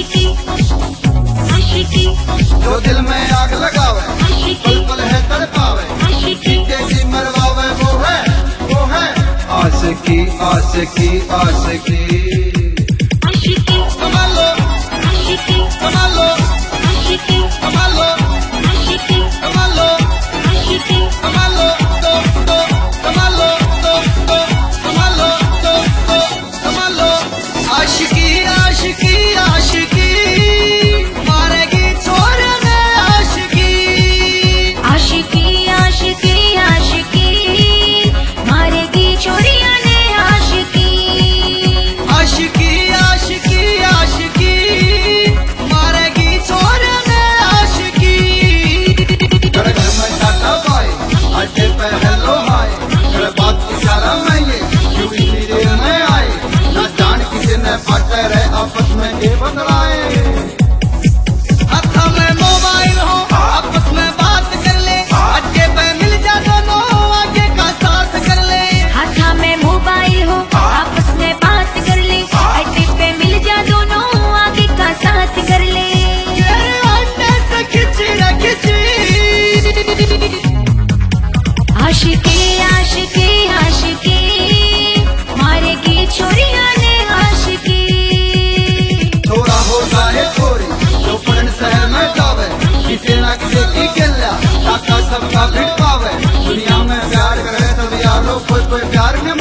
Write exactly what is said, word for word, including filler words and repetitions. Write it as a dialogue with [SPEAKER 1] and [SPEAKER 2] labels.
[SPEAKER 1] आशिकी आशिकी
[SPEAKER 2] जो दिल में आग लगावे पल पल है तड़पावे तेजी मरवावे वो है वो है आशिकी आशिकी आशिकी
[SPEAKER 1] आशिकी
[SPEAKER 2] संभालो
[SPEAKER 1] आशिकी
[SPEAKER 2] संभालो
[SPEAKER 1] आशिकी
[SPEAKER 2] संभालो
[SPEAKER 1] आशिकी
[SPEAKER 2] संभालो
[SPEAKER 1] आशिकी
[SPEAKER 2] संभालो तो तो संभालो तो तो संभालो तो तो संभालो आशिकी आशिकी आशिकी मारेगी छोड़ ने आशिकी
[SPEAKER 1] आशिकी आशिकी आशिकी मारेगी चोरियां ने आशिकी
[SPEAKER 2] आशिकी आशिकी आशिकी मारेगी छोड़ ने आशिकी घर में टाटा बाय अड्डे पे हेलो हाय घर बात की सारा मैं ये क्यों इतनी देर में आए ना जान किसी ने पटे रहे आपस में ये बदलाए हाथ में मोबाइल हो आपस में बात कर ले अड्डे पे मिल जा दोनों आगे का साथ कर ले
[SPEAKER 1] हाथा में मोबाइल हो आपस में बात कर ले अड्डे पे मिल जा दोनों आगे का साथ कर ले
[SPEAKER 2] तेरे अड्डे से खिंची रे खिंची
[SPEAKER 1] आशिकी आशिकी आशिकी मारेगी चोरियां ने आशिकी
[SPEAKER 2] थोड़ा हो जाए थोड़ी जो पढ़न शहर में जावे किसी ना किसी की गिल्ला ताका सबका भिड़ पावे दुनिया में प्यार करे तो यारो कोई कोई प्यार न